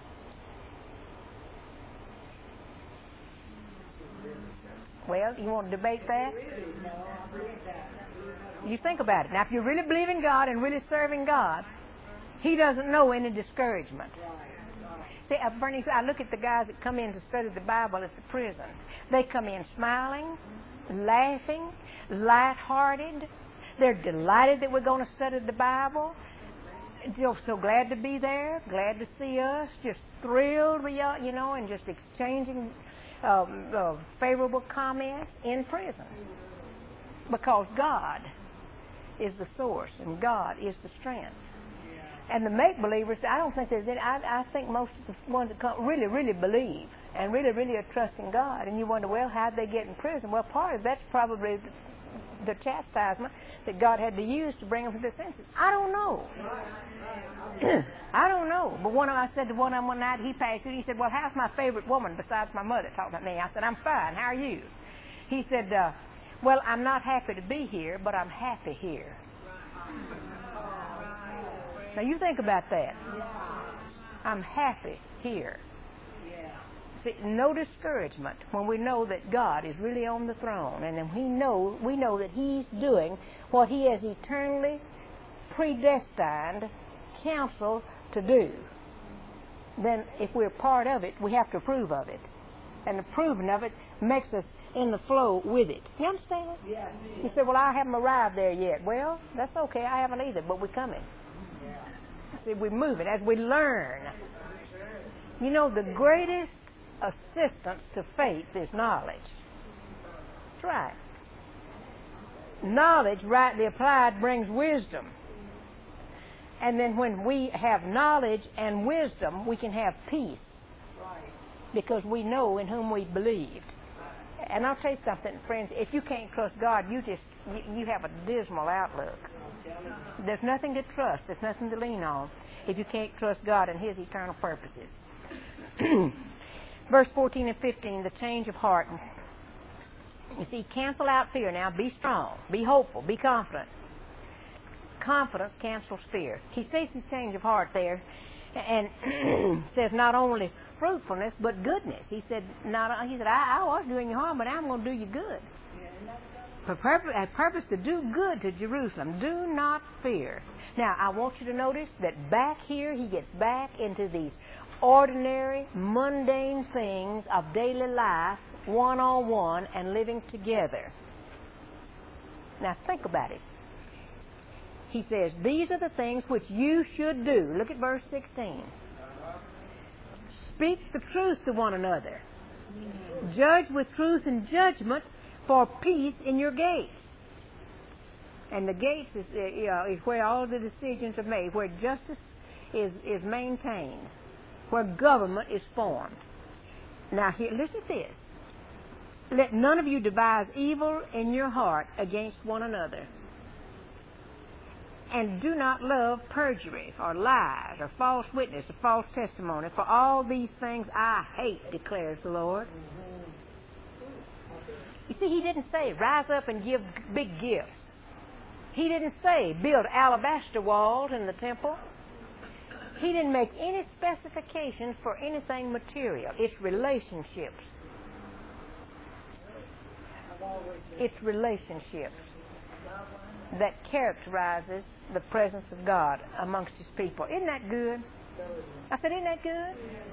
S1: Well, you want to debate that? You think about it. Now, if you really believe in God and really serving God, He doesn't know any discouragement. See, Bernie, I look at the guys that come in to study the Bible at the prison. They come in smiling, laughing, lighthearted. They're delighted that we're going to study the Bible. They're so glad to be there, glad to see us, just thrilled, you know, and just exchanging favorable comments in prison. Because God is the source and God is the strength. And the make-believers, I don't think there's any. I think most of the ones that come really, really believe and really, really are trusting God. And you wonder, well, how'd they get in prison? Well, part of that's probably the chastisement that God had to use to bring them to their senses. I don't know. I don't know. But I said to one of them one night, he passed through, he said, well, how's my favorite woman besides my mother talking about me? I said, I'm fine. How are you? He said, well, I'm not happy to be here, but I'm happy here. Now, you think about that. I'm happy here. See, no discouragement when we know that God is really on the throne, and then we know that He's doing what He has eternally predestined counsel to do. Then, if we're part of it, we have to approve of it. And approving of it makes us in the flow with it. You understand it?
S2: Yeah.
S1: You say, well, I haven't arrived there yet. Well, that's okay. I haven't either, but we're coming. See, we're moving as we learn. You know, the greatest assistance to faith is knowledge. That's right. Knowledge, rightly applied, brings wisdom. And then when we have knowledge and wisdom, we can have peace. Because we know in whom we believed. And I'll tell you something, friends, if you can't trust God, you have a dismal outlook. There's nothing to trust. There's nothing to lean on if you can't trust God and His eternal purposes. Verse 14 and 15, the change of heart. You see, cancel out fear now. Be strong. Be hopeful. Be confident. Confidence cancels fear. He states his change of heart there and says not only fruitfulness but goodness. He said, I was doing you harm, but I'm going to do you good. For purpose to do good to Jerusalem. Do not fear. Now, I want you to notice that back here he gets back into these ordinary, mundane things of daily life, one-on-one, and living together. Now, think about it. He says, these are the things which you should do. Look at verse 16. Speak the truth to one another. Judge with truth and judgment for peace in your gates. And the gates is where all the decisions are made, where justice is maintained, where government is formed. Now, here, listen to this. Let none of you devise evil in your heart against one another. And do not love perjury or lies or false witness or false testimony. For all these things I hate, declares the Lord. You see, he didn't say rise up and give big gifts. He didn't say build alabaster walls in the temple. He didn't make any specifications for anything material. It's relationships. It's relationships that characterizes the presence of God amongst His people. Isn't that good? I said, isn't that good?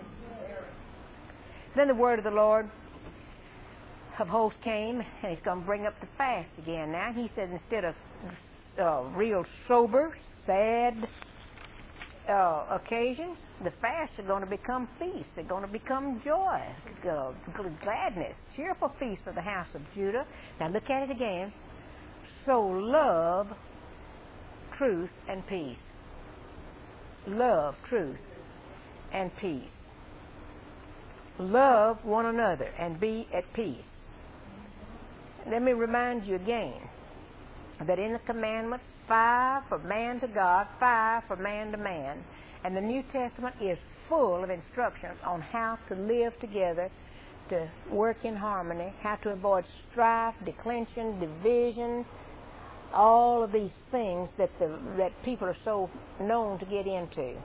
S1: Then the word of the Lord of hosts came, and He's going to bring up the fast again now. He said instead of real sober, sad occasions, the fasts are going to become feasts. They're going to become joy, gladness, cheerful feasts of the house of Judah. Now look at it again. So love, truth, and peace. Love, truth, and peace. Love one another and be at peace. Let me remind you again that in the commandments, 5 for man to God, 5 for man to man. And the New Testament is full of instructions on how to live together, to work in harmony, how to avoid strife, declension, division, all of these things that people are so known to get into.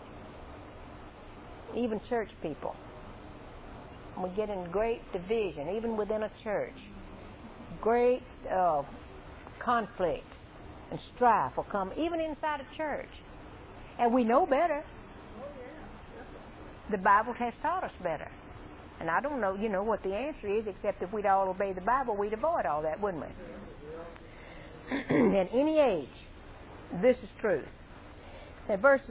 S1: Even church people. We get in great division, even within a church. Great conflict and strife will come even inside a church. And we know better. The Bible has taught us better. And I don't know, what the answer is, except if we'd all obey the Bible, we'd avoid all that, wouldn't we? In any age, this is truth. The verse,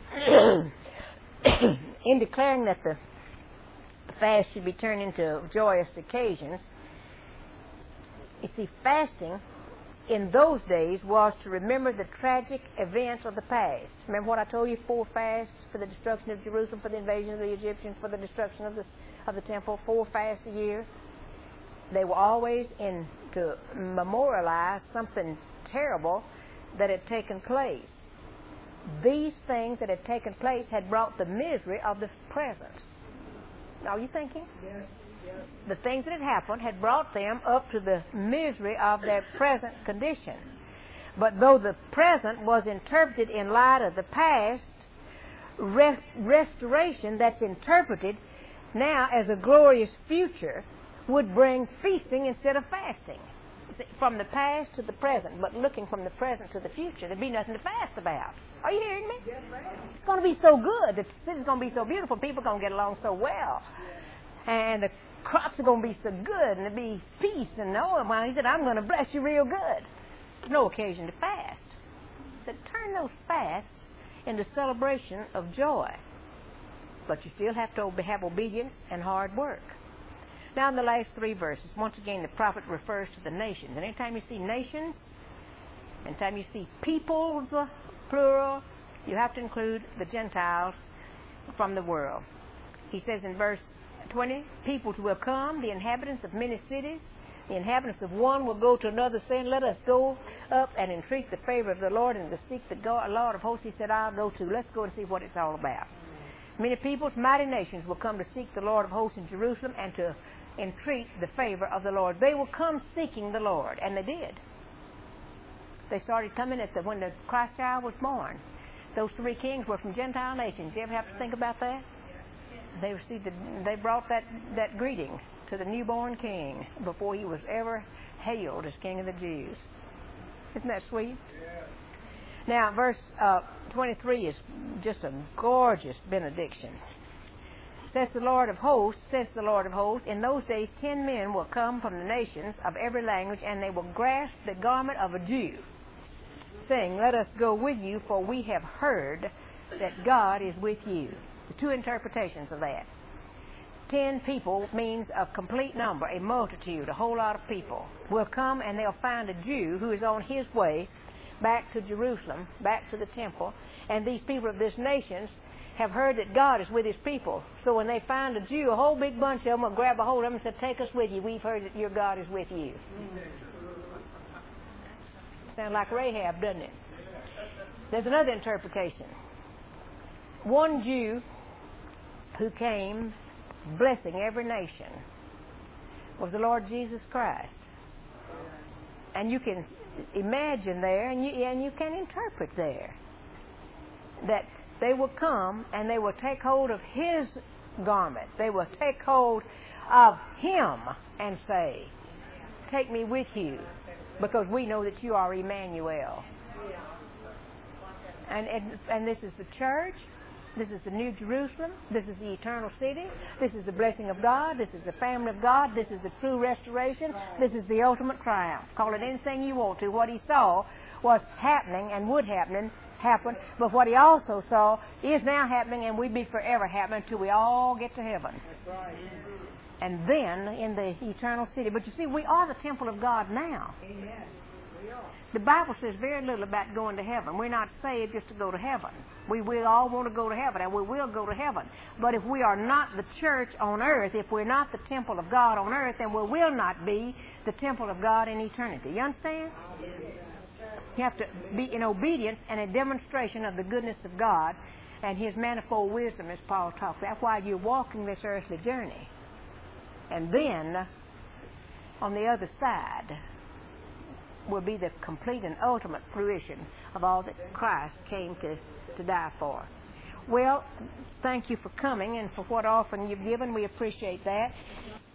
S1: in declaring that the fast should be turned into joyous occasions, you see, fasting in those days was to remember the tragic events of the past. Remember what I told you? 4 fasts for the destruction of Jerusalem, for the invasion of the Egyptians, for the destruction of the temple. 4 fasts a year. They were always to memorialize something terrible that had taken place. These things that had taken place had brought the misery of the present. Are you thinking?
S2: Yes.
S1: The things that had happened had brought them up to the misery of their present condition. But though the present was interpreted in light of the past, restoration that's interpreted now as a glorious future would bring feasting instead of fasting. From the past to the present, but looking from the present to the future, there'd be nothing to fast about. Are you hearing me?
S2: Yes, ma'am.
S1: It's going to be so good. The city's going to be so beautiful. People are going to get along so well. And the crops are going to be so good, and there'll be peace. And he said, I'm going to bless you real good. No occasion to fast. He said, turn those fasts into celebration of joy. But you still have to have obedience and hard work. Now in the last 3 verses, once again the prophet refers to the nations. And anytime you see nations, anytime you see peoples, plural, you have to include the Gentiles from the world. He says in verse 20, peoples will come, the inhabitants of many cities, The inhabitants of one will go to another, saying, let us go up and entreat the favor of the Lord and to seek the Lord of hosts. He said, I'll go too. Let's go and see what it's all about. Many peoples, mighty nations will come to seek the Lord of hosts in Jerusalem and to entreat the favor of the Lord. They will come seeking the Lord, and they did. They started coming when the Christ child was born. Those 3 kings were from Gentile nations. You ever have to think about that? They brought that greeting to the newborn king before he was ever hailed as King of the Jews. Isn't that sweet? Yeah. Now, verse 23 is just a gorgeous benediction. Says the Lord of hosts, in those days 10 men will come from the nations of every language, and they will grasp the garment of a Jew, saying, let us go with you, for we have heard that God is with you. The 2 interpretations of that. 10 people means a complete number, a multitude, a whole lot of people will come, and they'll find a Jew who is on his way back to Jerusalem, back to the temple, and these people of this nation have heard that God is with his people. So when they find a Jew, a whole big bunch of them will grab a hold of him and say, take us with you. We've heard that your God is with you. Sounds like Rahab, doesn't it? There's another interpretation. One Jew who came blessing every nation was the Lord Jesus Christ. And you can imagine there, and you can interpret there, that they will come and they will take hold of his garment. They will take hold of him and say, take me with you, because we know that you are Emmanuel. And this is the church. This is the New Jerusalem. This is the eternal city. This is the blessing of God. This is the family of God. This is the true restoration. This is the ultimate triumph. Call it anything you want to. What he saw was happening and would happen, but what he also saw is now happening and will be forever happening until we all get to heaven. And then in the eternal city. But you see, we are the temple of God now. Amen. The Bible says very little about going to heaven. We're not saved just to go to heaven. We will all want to go to heaven, and we will go to heaven. But if we are not the church on earth, if we're not the temple of God on earth, then we will not be the temple of God in eternity. You understand? You have to be in obedience and a demonstration of the goodness of God and his manifold wisdom, as Paul talks. That's why you're walking this earthly journey. And then, on the other side, will be the complete and ultimate fruition of all that Christ came to die for. Well, thank you for coming and for what offering you've given. We appreciate that.